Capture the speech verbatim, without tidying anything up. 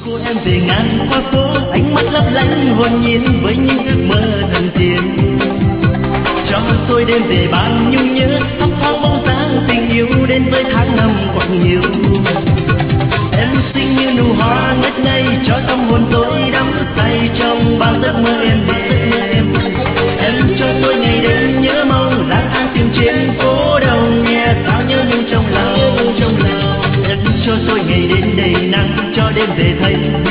Cô em về ngang qua phố, ánh mắt lấp lánh hồn nhiên với những ước mơ thần tiên. Cho tôi đêm về bao nhung nhớ, thắp thoáng bóng dáng tình yêu đến với tháng năm quạnh nhiều. Em xinh như nụ hoa ngất ngây, cho tâm hồn tôi đắm say trong bao giấc mơ em về. Em cho tôi ngày đêm nhớ mong, lang thang tìm trên phố đông, nghe sao nhớ nhung trong lòng. Em cho tôi ngày đến đầy nắng, cho đêm về thấy